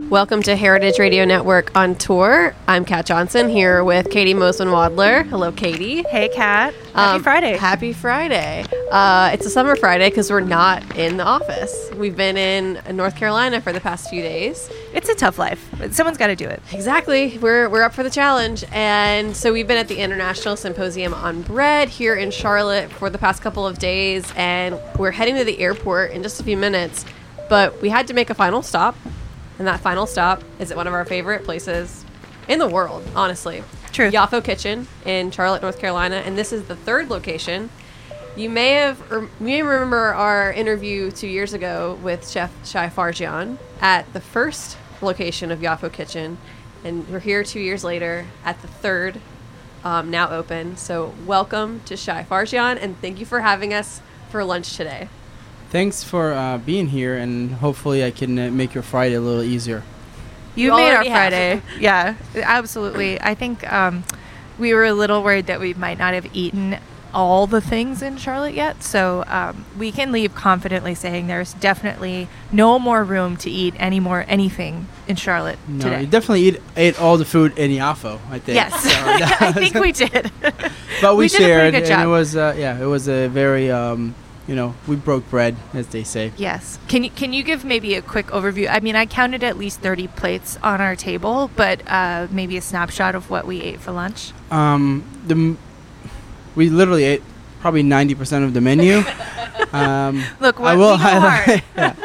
Welcome to Heritage Radio Network on tour. I'm Kat Johnson here with Katie Mosman-Wadler. Hello, Katie. Hey, Kat. Happy Friday. Happy Friday. It's a summer Friday because we're not in the office. We've been in North Carolina for the past few days. It's a tough life, but someone's got to do it. Exactly. We're up for the challenge. And so we've been at the International Symposium on Bread here in Charlotte for the past couple of days. And we're heading to the airport in just a few minutes. But we had to make a final stop. And that final stop is at one of our favorite places in the world, honestly. True. Yaffo Kitchen in Charlotte, North Carolina. And this is the third location. You may remember our interview 2 years ago with Chef Shai Farjyan at the first location of Yaffo Kitchen. And we're here 2 years later at the third, now open. So welcome to Shai Farjyan, and thank you for having us for lunch today. Thanks for being here, and hopefully I can make your Friday a little easier. You made our Friday. Yeah, absolutely. I think we were a little worried that we might not have eaten all the things in Charlotte yet, so we can leave confidently saying there's definitely no more room to eat anything in Charlotte today. You definitely ate all the food in Yaffo, I think. Yes, so I think we did. But we shared, did a pretty good job. And it was a very we broke bread, as they say. Yes. Can you give maybe a quick overview? I mean, I counted at least 30 plates on our table, but maybe a snapshot of what we ate for lunch. We literally ate probably 90% of the menu. Look, I will highlight.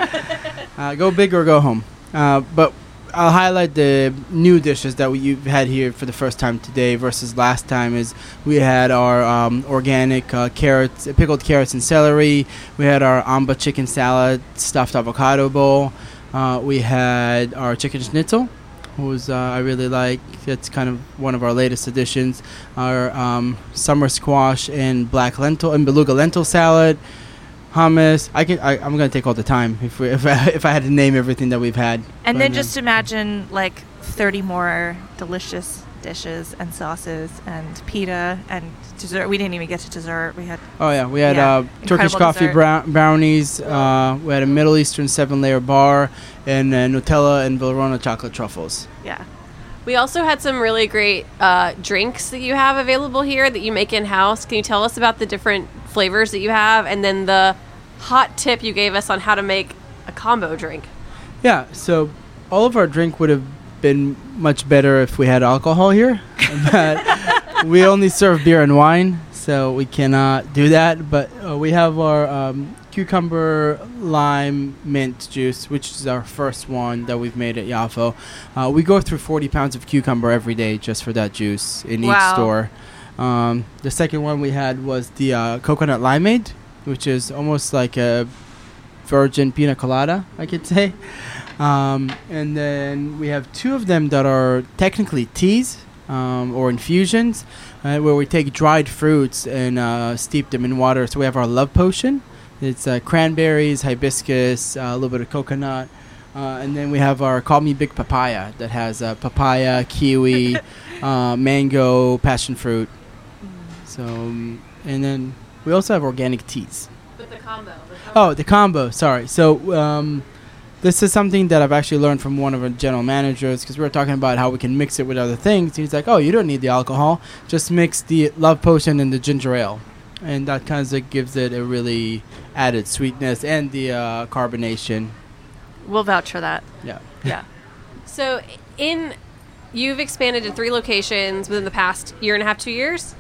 Go big or go home. But I'll highlight the new dishes that you've had here for the first time today versus last time. Is we had our organic carrots, pickled carrots and celery. We had our amba chicken salad, stuffed avocado bowl. We had our chicken schnitzel, who's I really like. It's kind of one of our latest additions. Our summer squash and black lentil and beluga lentil salad. Hummus. I'm gonna take all the time if I had to name everything that we've had. And then just imagine like 30 more delicious dishes and sauces and pita and dessert. We didn't even get to dessert. We had Turkish coffee brownies. We had a Middle Eastern 7-layer bar and Nutella and Valrhona chocolate truffles. Yeah. We also had some really great drinks that you have available here that you make in-house. Can you tell us about the different flavors that you have, and then the hot tip you gave us on how to make a combo drink? Yeah, so all of our drink would have been much better if we had alcohol here, but we only serve beer and wine, so we cannot do that. But we have our cucumber lime mint juice, which is our first one that we've made at Yaffo. We go through 40 pounds of cucumber every day just for that juice in each store. The second one we had was the coconut limeade, which is almost like a virgin pina colada, I could say. And then we have two of them that are technically teas or infusions, where we take dried fruits and steep them in water. So we have our love potion. It's cranberries, hibiscus, a little bit of coconut. And then we have our Call Me Big Papaya that has papaya, kiwi, mango, passion fruit. So, and then we also have organic teas. But the combo. Oh, the combo. Sorry. So, this is something that I've actually learned from one of our general managers, because we were talking about how we can mix it with other things. He's like, oh, you don't need the alcohol. Just mix the love potion and the ginger ale. And that kind of gives it a really added sweetness and the carbonation. We'll vouch for that. Yeah. Yeah. So, you've expanded to 3 locations within the past year and a half, 2 years?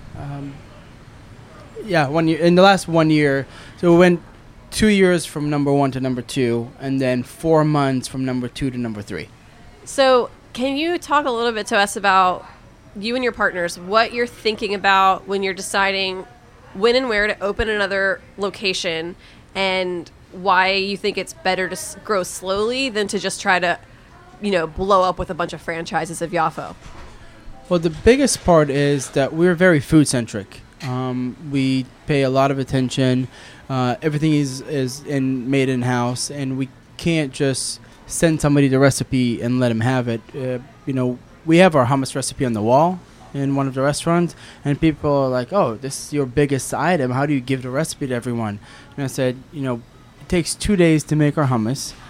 1 year. In the last 1 year, so we went 2 years from number 1 to number 2, and then 4 months from number 2 to number 3. So can you talk a little bit to us about you and your partners, what you're thinking about when you're deciding when and where to open another location, and why you think it's better to grow slowly than to just try to, blow up with a bunch of franchises of Yaffo? Well, the biggest part is that we're very food-centric. We pay a lot of attention. Everything is made in-house, and we can't just send somebody the recipe and let them have it. We have our hummus recipe on the wall in one of the restaurants, and people are like, oh, this is your biggest item. How do you give the recipe to everyone? And I said, it takes 2 days to make our hummus,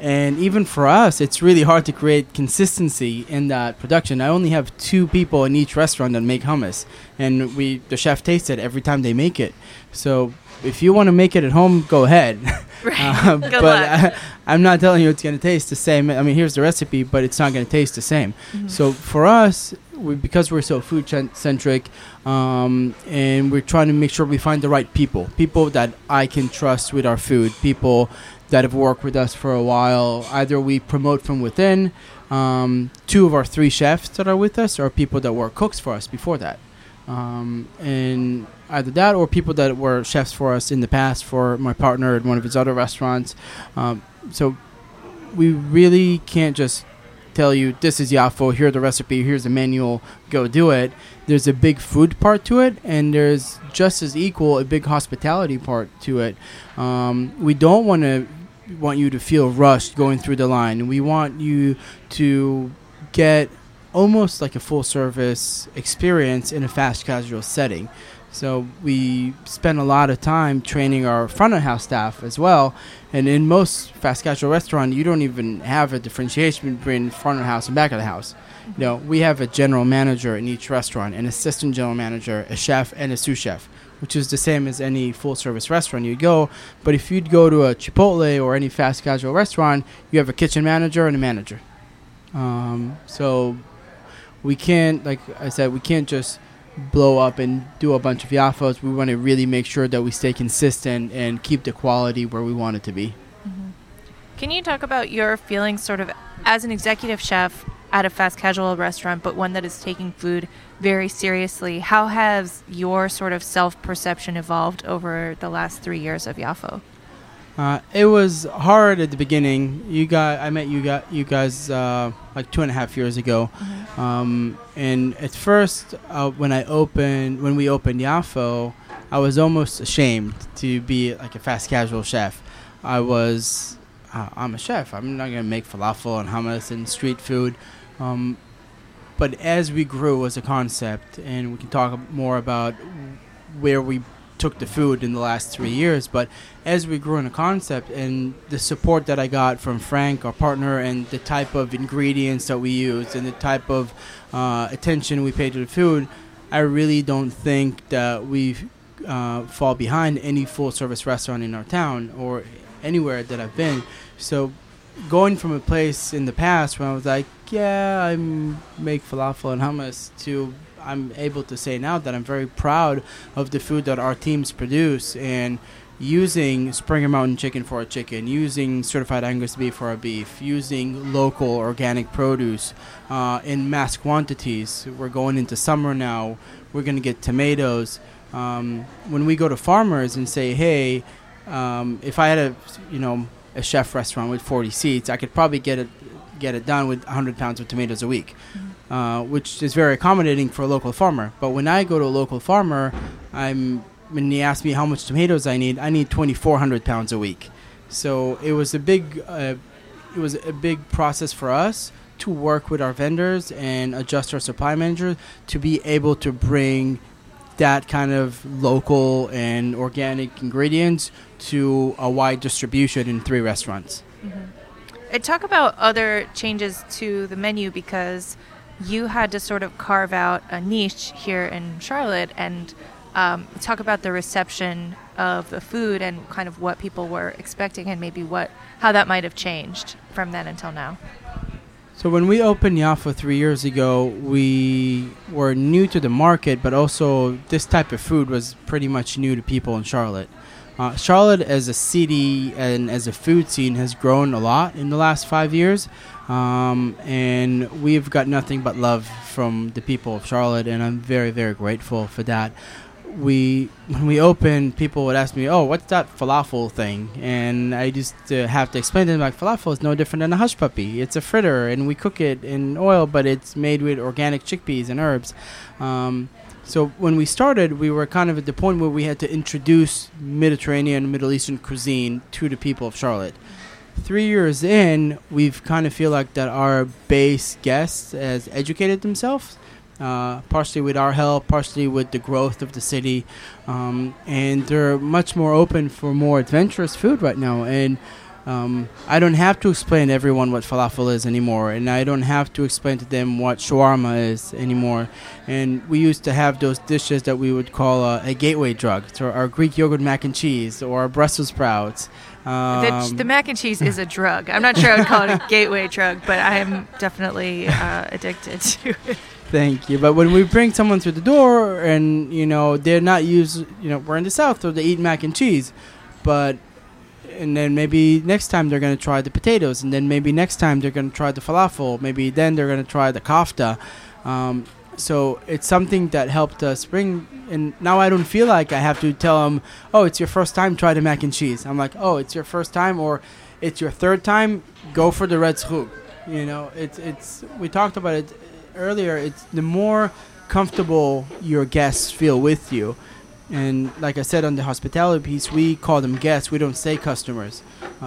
And even for us, it's really hard to create consistency in that production. I only have 2 people in each restaurant that make hummus, and the chef tastes it every time they make it. So if you want to make it at home, go ahead. Right. Good luck. I'm not telling you it's going to taste the same. I mean, here's the recipe, but it's not going to taste the same. Mm-hmm. So for us, because we're so food-centric, and we're trying to make sure we find the right people that I can trust with our food, people that have worked with us for a while. Either we promote from within, 2 of our 3 chefs that are with us are people that were cooks for us before that. And either that or people that were chefs for us in the past for my partner at one of his other restaurants. So we really can't just tell you, this is Yafo, here's the recipe, here's the manual, go do it. There's a big food part to it, and there's just as equal a big hospitality part to it. We don't want you to feel rushed going through the line. We want you to get almost like a full service experience in a fast casual setting. So we spend a lot of time training our front of house staff as well. And in most fast casual restaurants, you don't even have a differentiation between front of house and back of the house. You know, we have a general manager in each restaurant, an assistant general manager, a chef, and a sous chef, which is the same as any full service restaurant you go. But if you'd go to a Chipotle or any fast casual restaurant, you have a kitchen manager and a manager. So we can't, like I said, we can't just blow up and do a bunch of Yafos. We want to really make sure that we stay consistent and keep the quality where we want it to be. Mm-hmm. Can you talk about your feelings sort of as an executive chef at a fast casual restaurant, but one that is taking food very seriously? How has your sort of self-perception evolved over the last 3 years of Yafo? It was hard at the beginning. I met you guys like 2.5 years ago. Mm-hmm. And at first, when we opened Yafo, I was almost ashamed to be like a fast casual chef. I'm a chef. I'm not going to make falafel and hummus and street food. But as we grew as a concept, and we can talk more about where we took the food in the last 3 years, but as we grew in a concept and the support that I got from Frank, our partner, and the type of ingredients that we used and the type of attention we paid to the food, I really don't think that we fall behind any full service restaurant in our town or anywhere that I've been. So going from a place in the past when I was like, yeah, I make falafel and hummus, to I'm able to say now that I'm very proud of the food that our teams produce, and using Springer Mountain chicken for our chicken, using certified Angus beef for our beef, using local organic produce in mass quantities. We're going into summer now. We're going to get tomatoes. When we go to farmers and say, hey, if I had a chef restaurant with 40 seats, I could probably get it done with 100 pounds of tomatoes a week. Mm-hmm. Which is very accommodating for a local farmer. But when I go to a local farmer, when he asks me how much tomatoes I need 2,400 pounds a week. So it was a big process for us to work with our vendors and adjust our supply manager to be able to bring that kind of local and organic ingredients to a wide distribution in 3 restaurants. Mm-hmm. Talk about other changes to the menu, because you had to sort of carve out a niche here in Charlotte, and talk about the reception of the food and kind of what people were expecting, and maybe how that might have changed from then until now. So when we opened Yafo 3 years ago, we were new to the market, but also this type of food was pretty much new to people in Charlotte. Charlotte as a city and as a food scene has grown a lot in the last 5 years, and we've got nothing but love from the people of Charlotte, and I'm very, very grateful for that. When we opened, people would ask me, oh, what's that falafel thing? And I just have to explain to them, like, falafel is no different than a hush puppy. It's a fritter, and we cook it in oil, but it's made with organic chickpeas and herbs. So when we started, we were kind of at the point where we had to introduce Mediterranean, Middle Eastern cuisine to the people of Charlotte. 3 years in, we've kind of feel like that our base guests has educated themselves, partially with our help, partially with the growth of the city, and they're much more open for more adventurous food right now. And I don't have to explain to everyone what falafel is anymore, and I don't have to explain to them what shawarma is anymore. And we used to have those dishes that we would call a gateway drug, so our Greek yogurt mac and cheese or our Brussels sprouts. The mac and cheese is a drug. I'm not sure I would call it a gateway drug, but I am definitely addicted to it. Thank you. But when we bring someone through the door and, they're not used, we're in the South, so they eat mac and cheese. And then maybe next time they're going to try the potatoes. And then maybe next time they're going to try the falafel. Maybe then they're going to try the kafta. So it's something that helped us bring. And now I don't feel like I have to tell them, oh, it's your first time, try the mac and cheese. I'm like, oh, it's your first time or it's your third time, go for the red zchug. It's we talked about it earlier. It's the more comfortable your guests feel with you. And like I said on the hospitality piece, we call them guests. We don't say customers.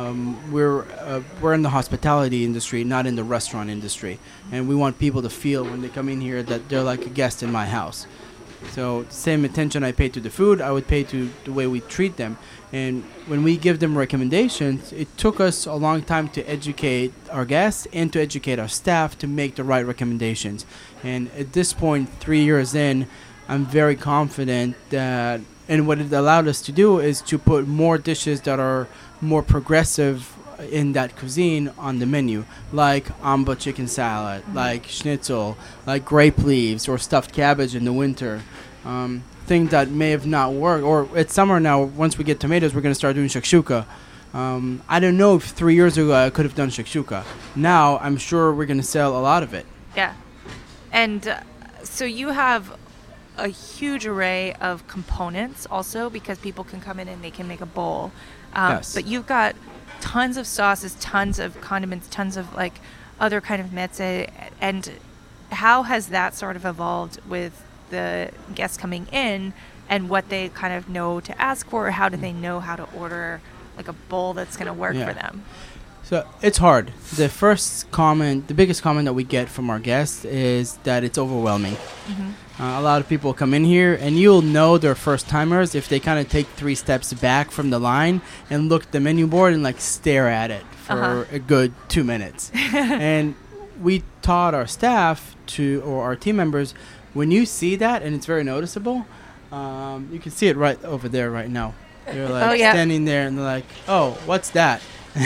We're in the hospitality industry, not in the restaurant industry. And we want people to feel when they come in here that they're like a guest in my house. So same attention I pay to the food, I would pay to the way we treat them. And when we give them recommendations, it took us a long time to educate our guests and to educate our staff to make the right recommendations. And at this point, 3 years in, I'm very confident that, and what it allowed us to do is to put more dishes that are more progressive in that cuisine on the menu, like amba chicken salad, like schnitzel, like grape leaves or stuffed cabbage in the winter. Things that may have not worked, or it's summer now, once we get tomatoes, we're going to start doing shakshuka. I don't know if 3 years ago I could have done shakshuka. Now I'm sure we're going to sell a lot of it. Yeah. And so you have a huge array of components also, because people can come in and they can make a bowl. Yes. But you've got tons of sauces, tons of condiments, tons of like other kind of meze. And how has that sort of evolved with the guests coming in and what they kind of know to ask for? Or how do they know how to order like a bowl that's going to work for them? So it's hard. The biggest comment that we get from our guests is that it's overwhelming. Mm-hmm. A lot of people come in here, and you'll know they're first-timers if they kind of take 3 steps back from the line and look at the menu board and like stare at it for a good 2 minutes. And we taught our staff or our team members, when you see that, and it's very noticeable, you can see it right over there right now. They're like standing there, and they're like, oh, what's that?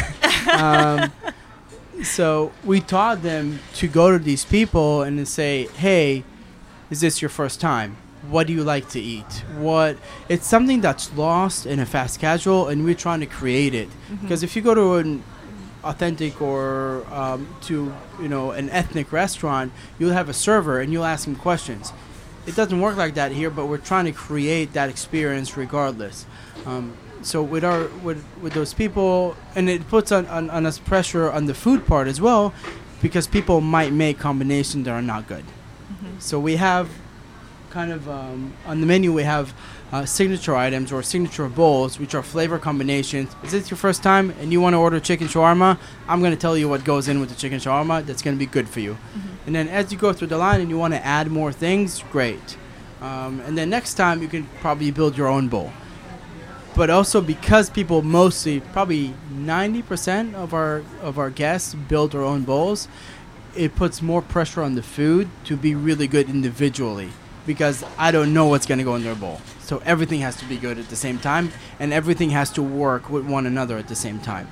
So we taught them to go to these people and to say, hey, is this your first time? What do you like to eat? It's something that's lost in a fast casual, and we're trying to create it. Because if you go to an authentic or to an ethnic restaurant, you'll have a server and you'll ask him questions. It doesn't work like that here, but we're trying to create that experience regardless. So with those people, and it puts on us pressure on the food part as well, because people might make combinations that are not good. So we have kind of on the menu we have signature items or signature bowls, which are flavor combinations. Is this your first time and you want to order chicken shawarma? I'm going to tell you what goes in with the chicken shawarma that's going to be good for you. And then as you go through the line and you want to add more things, great. And then next time you can probably build your own bowl. But also because people mostly, probably 90% of our guests build their own bowls, it puts more pressure on the food to be really good individually, because I don't know what's going to go in their bowl. So everything has to be good at the same time, and everything has to work with one another at the same time.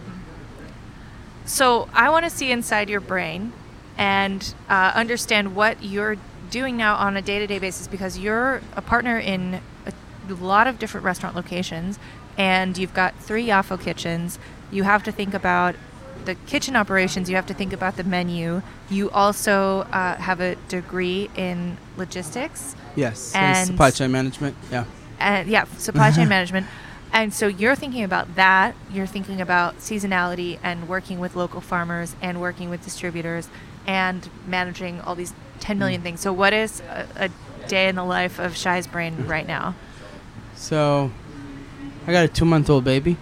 So I want to see inside your brain and understand what you're doing now on a day-to-day basis, because you're a partner in a lot of different restaurant locations, and you've got 3 Yafo kitchens. You have to think about the kitchen operations, you have to think about the menu. You also have a degree in logistics. Yes, and supply chain management. Supply chain management. And so you're thinking about that. You're thinking about seasonality and working with local farmers and working with distributors and managing all these 10 million things. So what is a day in the life of Shai's brain right now? So I got a 2-month-old baby.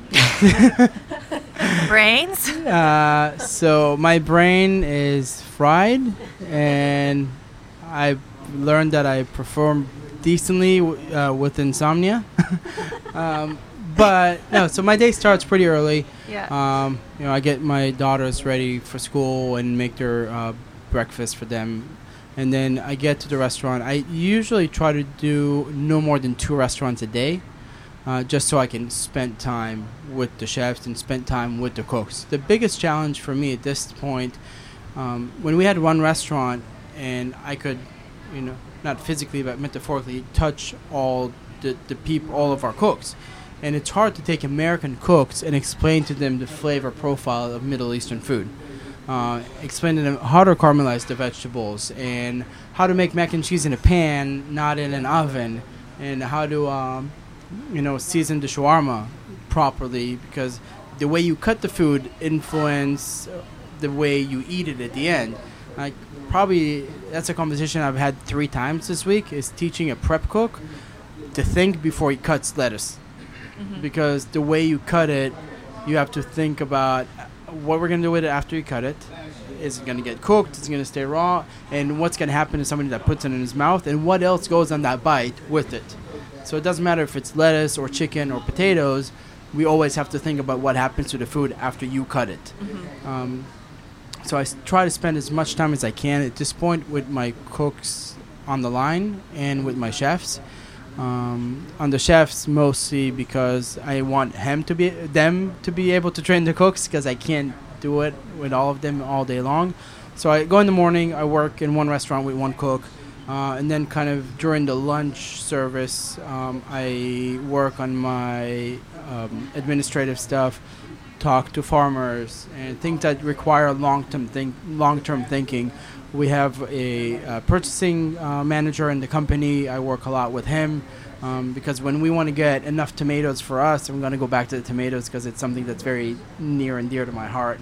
Brains? So my brain is fried, and I learned that I perform decently with insomnia. But no, so my day starts pretty early. Yeah. I get my daughters ready for school and make their breakfast for them. And then I get to the restaurant. I usually try to do no more than 2 restaurants a day, just so I can spend time with the chefs and spend time with the cooks. The biggest challenge for me at this point, when we had one restaurant and I could, not physically but metaphorically, touch all the people, all of our cooks. And it's hard to take American cooks and explain to them the flavor profile of Middle Eastern food. Explain to them how to caramelize the vegetables and how to make mac and cheese in a pan, not in an oven, and how to, season the shawarma properly, because the way you cut the food influence the way you eat it at the end. Probably that's a conversation I've had 3 times this week, is teaching a prep cook to think before he cuts lettuce. Mm-hmm. Because the way you cut it, you have to think about what we're going to do with it after you cut it. Is it going to get cooked? Is it going to stay raw? And what's going to happen to somebody that puts it in his mouth? And what else goes on that bite with it? So it doesn't matter if it's lettuce or chicken or potatoes. We always have to think about what happens to the food after you cut it. Mm-hmm. So I try to spend as much time as I can at this point with my cooks on the line and with my chefs. On the chefs mostly because I want them to be able to train the cooks, because I can't do it with all of them all day long. So I go in the morning, I work in one restaurant with one cook, and then kind of during the lunch service, I work on my administrative stuff, talk to farmers, and things that require long-term thinking. We have a purchasing manager in the company. I work a lot with him because when we want to get enough tomatoes for us, I'm going to go back to the tomatoes because it's something that's very near and dear to my heart.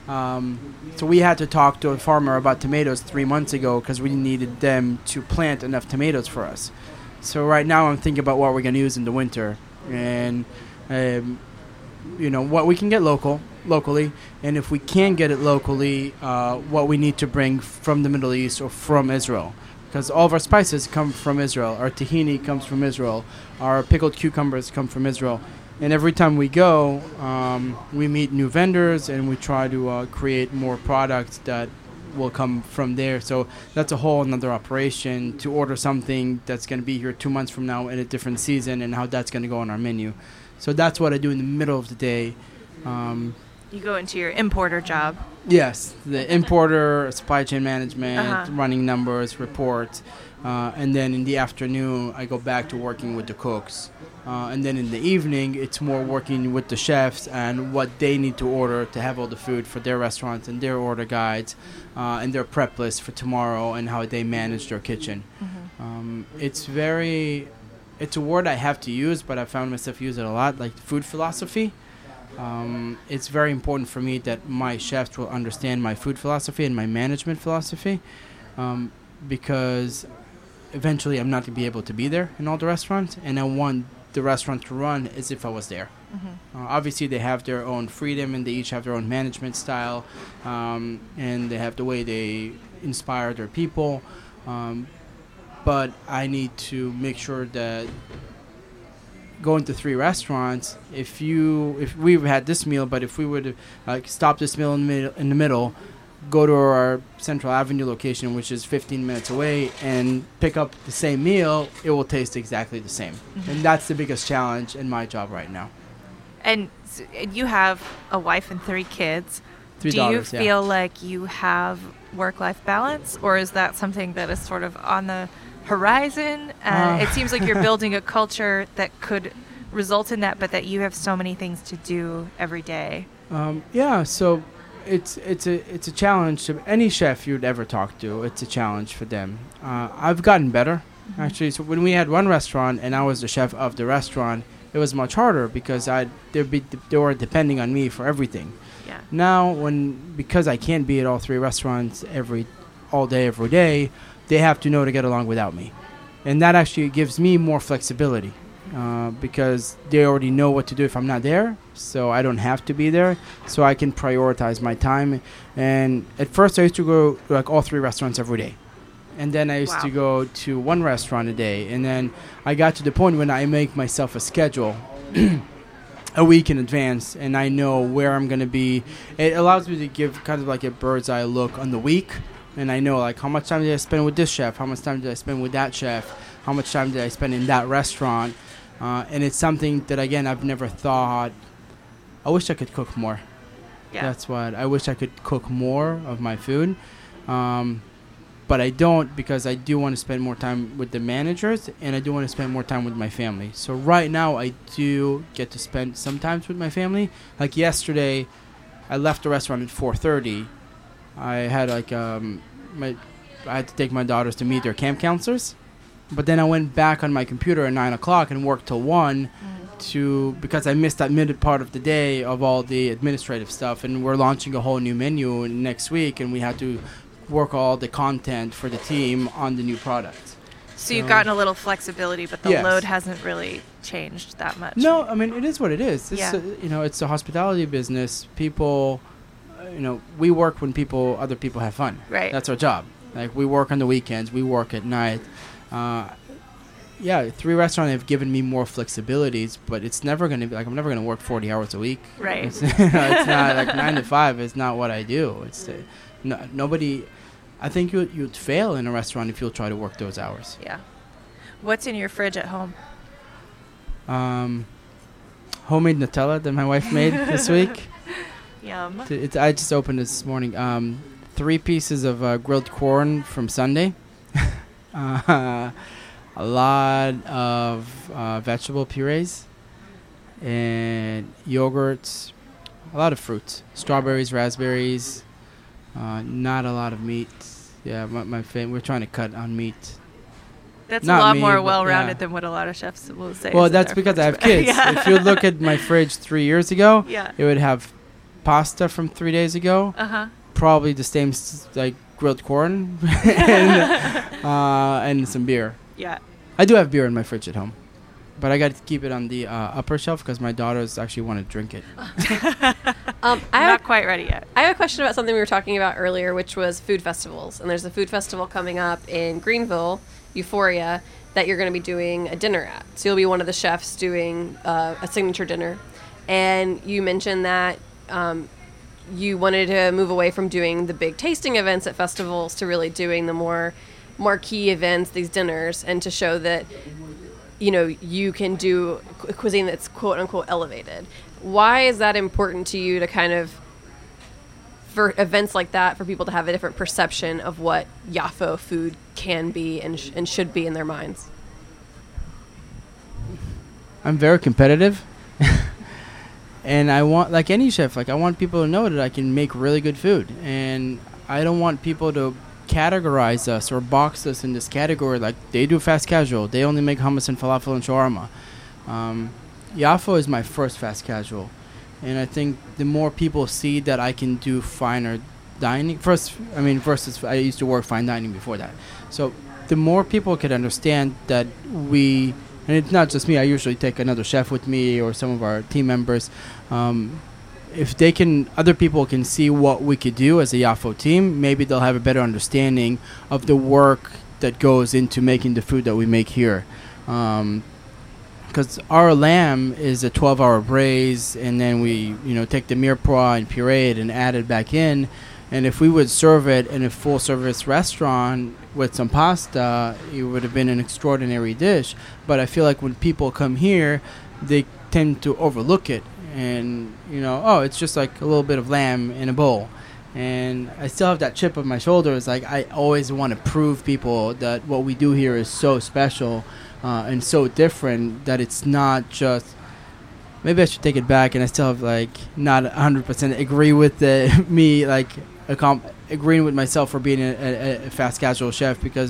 So we had to talk to a farmer about tomatoes 3 months ago because we needed them to plant enough tomatoes for us. So right now I'm thinking about what we're going to use in the winter, and what we can get locally, and if we can get it locally, what we need to bring from the Middle East or from Israel, because all of our spices come from Israel. Our tahini comes from Israel. Our pickled cucumbers come from Israel. And every time we go, we meet new vendors and we try to create more products that will come from there. So that's a whole another operation to order something that's going to be here 2 months from now in a different season, and how that's going to go on our menu. So that's what I do in the middle of the day. You go into your importer job. Yes, the importer, supply chain management, running numbers, reports. And then in the afternoon, I go back to working with the cooks. And then in the evening, it's more working with the chefs and what they need to order to have all the food for their restaurants and their order guides and their prep list for tomorrow and how they manage their kitchen. Mm-hmm. It's a word I have to use, but I found myself use it a lot, like food philosophy. It's very important for me that my chefs will understand my food philosophy and my management philosophy, because eventually I'm not going to be able to be there in all the restaurants, and I want the restaurant to run as if I was there. Mm-hmm. Obviously, they have their own freedom, and they each have their own management style, and they have the way they inspire their people. But I need to make sure that going to 3 restaurants, if we've had this meal, but if we would stop this meal in the middle, go to our Central Avenue location, which is 15 minutes away, and pick up the same meal, it will taste exactly the same. Mm-hmm. And that's the biggest challenge in my job right now. And you have a wife and 3 kids. 3 daughters, Do you feel like you have work-life balance, or is that something that is sort of on the horizon? It seems like you're building a culture that could result in that, but that you have so many things to do every day. So it's a challenge to any chef you'd ever talk to. It's a challenge for them. I've gotten better, actually. So when we had one restaurant and I was the chef of the restaurant, it was much harder because they were depending on me for everything. Yeah. Now, because I can't be at all 3 restaurants all day, every day, they have to know to get along without me. And that actually gives me more flexibility because they already know what to do if I'm not there, so I don't have to be there, so I can prioritize my time. And at first I used to go to all 3 restaurants every day. And then I used to go to 1 restaurant a day. And then I got to the point when I make myself a schedule a week in advance, and I know where I'm going to be. It allows me to give kind of like a bird's eye look on the week, and I know like how much time did I spend with this chef, how much time did I spend with that chef, how much time did I spend in that restaurant, and it's something that, again, I've never thought. I wish I could cook more. Yeah. That's what I wish I could cook more of my food. But I don't, because I do want to spend more time with the managers, and I do want to spend more time with my family. So right now I do get to spend some time with my family. Like yesterday, I left the restaurant at 4:30. I had I had to take my daughters to meet their camp counselors. But then I went back on my computer at 9 o'clock and worked till 1 because I missed that mid part of the day of all the administrative stuff. And we're launching a whole new menu next week, and we had to work all the content for the team on the new product. So you've gotten a little flexibility, but the load hasn't really changed that much. No, I mean, it is what it is. It's it's a hospitality business. People, we work when other people have fun. Right. That's our job. Like, we work on the weekends, we work at night. 3 restaurants have given me more flexibilities, but it's never going to be like, I'm never going to work 40 hours a week. Right. It's not like 9 to 5 is not what I do. It's nobody. I think you'd fail in a restaurant if you'll try to work those hours. Yeah. What's in your fridge at home? Homemade Nutella that my wife made this week. Yum. I just opened this morning. 3 pieces of grilled corn from Sunday. A lot of vegetable purees and yogurts. A lot of fruits. Strawberries, raspberries. Not a lot of meat. Yeah, my we're trying to cut on meat. That's not a lot more well-rounded than what a lot of chefs will say. Well, that's because I have kids. If you look at my fridge 3 years ago, it would have pasta from 3 days ago. Probably the same like grilled corn and some beer. Yeah. I do have beer in my fridge at home, but I got to keep it on the upper shelf because my daughters actually want to drink it. I'm not quite ready yet. I have a question about something we were talking about earlier, which was food festivals. And there's a food festival coming up in Greenville, Euphoria, that you're going to be doing a dinner at. So you'll be one of the chefs doing a signature dinner. And you mentioned that you wanted to move away from doing the big tasting events at festivals to really doing the more marquee events, these dinners, and to show that you can do a cuisine that's quote unquote elevated. Why is that important to you to kind of, for events like that, for people to have a different perception of what Yafo food can be and should be in their minds? I'm very competitive. And I want, like any chef, I want people to know that I can make really good food. And I don't want people to categorize us or box us in this category like they do fast casual. They only make hummus and falafel and shawarma. Yafo is my first fast casual. And I think the more people see that I can do finer dining, versus I used to work fine dining before that. So the more people could understand that and it's not just me, I usually take another chef with me or some of our team members. If other people can see what we could do as a Yafo team, maybe they'll have a better understanding of the work that goes into making the food that we make here. Because our lamb is a 12-hour braise, and then we, take the mirepoix and puree it and add it back in. And if we would serve it in a full-service restaurant with some pasta, it would have been an extraordinary dish. But I feel like when people come here, they tend to overlook it. And, it's just like a little bit of lamb in a bowl. And I still have that chip on my shoulder. It's like I always want to prove people that what we do here is so special and so different that it's not just... Maybe I should take it back, and I still have, not 100% agree with me, agreeing with myself for being a fast casual chef, because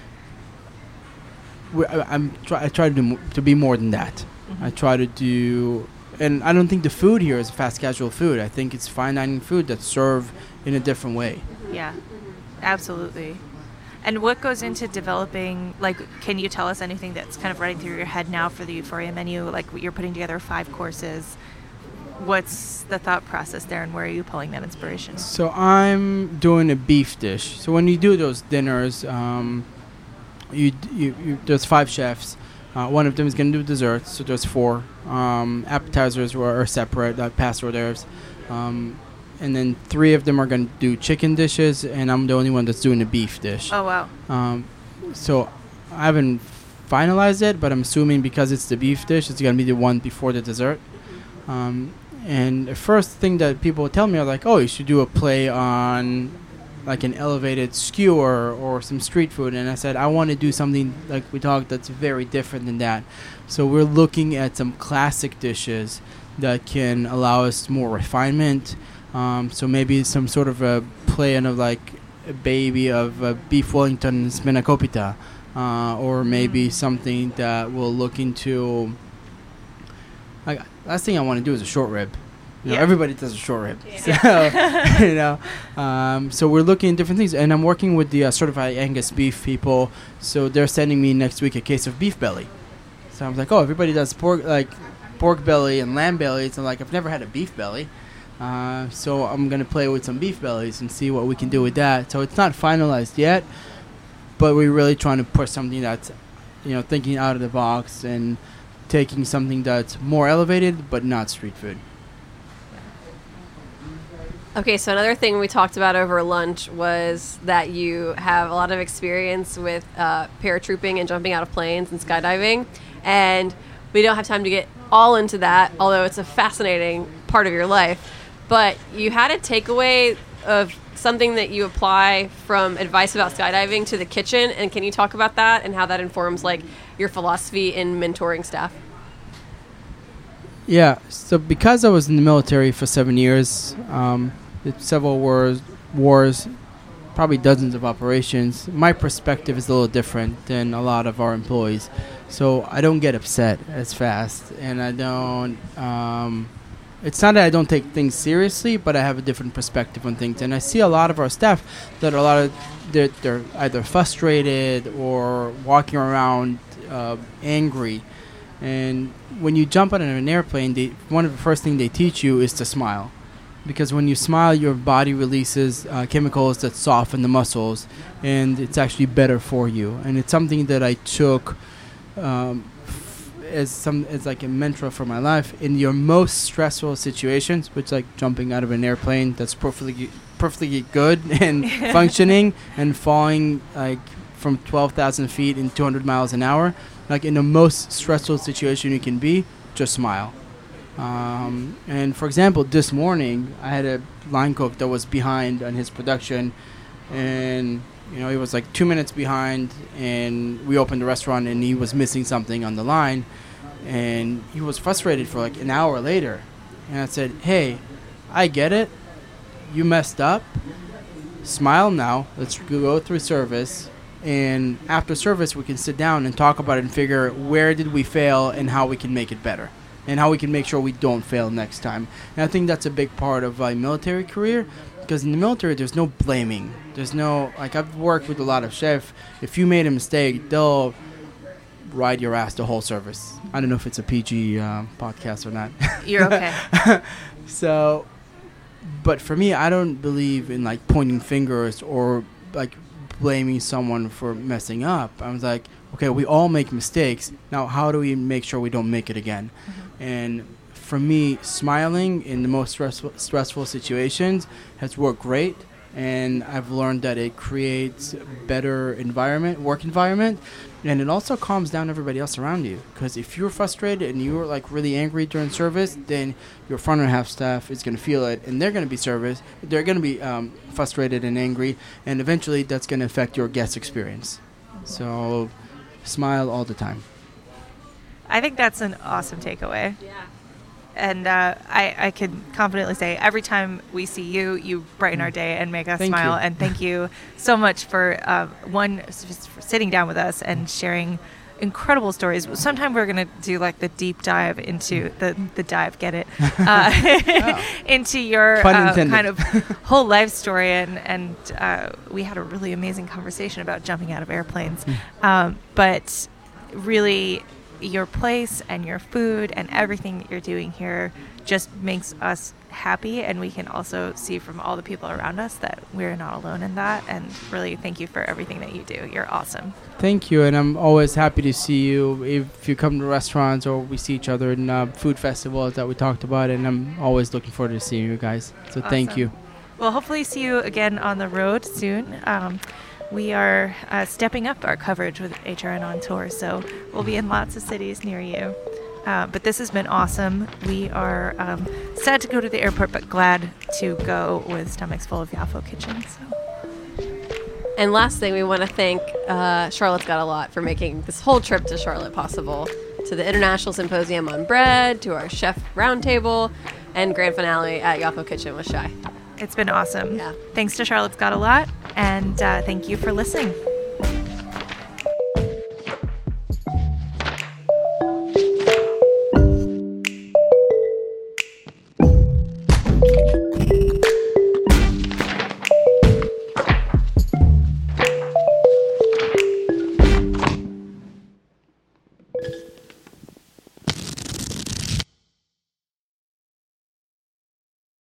I try to be more than that. Mm-hmm. I try to do... And I don't think the food here is fast casual food. I think it's fine dining food that's served in a different way. Yeah, absolutely. And what goes into developing, can you tell us anything that's kind of running through your head now for the Euphoria menu? You're putting together 5 courses. What's the thought process there, and where are you pulling that inspiration? So I'm doing a beef dish. So when you do those dinners, there's 5 chefs. One of them is going to do desserts, so there's 4. Appetizers are separate, past hors d'oeuvres. And then 3 of them are going to do chicken dishes, and I'm the only one that's doing a beef dish. Oh, wow. So I haven't finalized it, but I'm assuming because it's the beef dish, it's going to be the one before the dessert. And the first thing that people tell me are like, oh, you should do a play on like an elevated skewer or some street food. And I said, I want to do something like we talked that's very different than that. So we're looking at some classic dishes that can allow us more refinement. So maybe some sort of a play on like a baby of beef Wellington and smenakopita, or maybe something that will look into. Like, last thing I want to do is a short rib. You know, everybody does a short rib. Yeah. So, so we're looking at different things, and I'm working with the certified Angus beef people. So they're sending me next week a case of beef belly. So I was like, oh, everybody does pork belly and lamb bellies, and like I've never had a beef belly. So I'm gonna play with some beef bellies and see what we can do with that. So it's not finalized yet, but we're really trying to push something that's, thinking out of the box and taking something that's more elevated but not street food. Okay, so another thing we talked about over lunch was that you have a lot of experience with paratrooping and jumping out of planes and skydiving, and we don't have time to get all into that, although it's a fascinating part of your life. But you had a takeaway of something that you apply from advice about skydiving to the kitchen, and can you talk about that and how that informs like your philosophy in mentoring staff? Yeah, so because I was in the military for 7 years, several wars, probably dozens of operations, my perspective is a little different than a lot of our employees. So I don't get upset as fast, and I don't, it's not that I don't take things seriously, but I have a different perspective on things. And I see a lot of our staff that they're either frustrated or walking around angry. And when you jump out of an airplane, one of the first things they teach you is to smile. Because when you smile, your body releases chemicals that soften the muscles, and it's actually better for you. And it's something that I took as like a mantra for my life. In your most stressful situations, which like jumping out of an airplane that's perfectly good and functioning, and falling like from 12,000 feet in 200 miles an hour, like in the most stressful situation you can be, just smile. And for example, this morning I had a line cook that was behind on his production, and he was like 2 minutes behind, and we opened the restaurant and he was missing something on the line, and he was frustrated for like an hour later. And I said, hey, I get it, you messed up, smile now, let's go through service, and after service we can sit down and talk about it and figure where did we fail and how we can make it better, and how we can make sure we don't fail next time. And I think that's a big part of my military career, because in the military there's no blaming. There's no, like, I've worked with a lot of chefs. If you made a mistake, they'll ride your ass the whole service. I don't know if it's a PG podcast or not. You're okay. So, but for me, I don't believe in like pointing fingers or like blaming someone for messing up. I was like, okay, we all make mistakes. Now, how do we make sure we don't make it again? Mm-hmm. And for me, smiling in the most stressful situations has worked great. And I've learned that it creates a better work environment. And it also calms down everybody else around you. Because if you're frustrated and you're like really angry during service, then your front and half staff is going to feel it. And they're going to be frustrated and angry. And eventually that's going to affect your guest experience. So smile all the time. I think that's an awesome takeaway. Yeah. And I can confidently say every time we see you, you brighten our day and make us smile. And thank you so much for, for sitting down with us and sharing incredible stories. Sometime we're going to do like the deep dive into the dive, get it? Into your kind of whole life story. And we had a really amazing conversation about jumping out of airplanes. But really, your place and your food and everything that you're doing here just makes us happy, and we can also see from all the people around us that we're not alone in that. And really, thank you for everything that you do. You're awesome. Thank you, and I'm always happy to see you if you come to restaurants or we see each other in food festivals that we talked about, and I'm always looking forward to seeing you guys. So awesome. Thank you. We'll hopefully see you again on the road soon. We are stepping up our coverage with HRN on tour, so we'll be in lots of cities near you. But this has been awesome. We are sad to go to the airport, but glad to go with stomachs full of Yafo Kitchen. So. And last thing, we want to thank Charlotte's Got a Lot for making this whole trip to Charlotte possible. To the International Symposium on Bread, to our chef roundtable, and grand finale at Yafo Kitchen with Shai. It's been awesome. Yeah. Thanks to Charlotte's Got a Lot, and thank you for listening.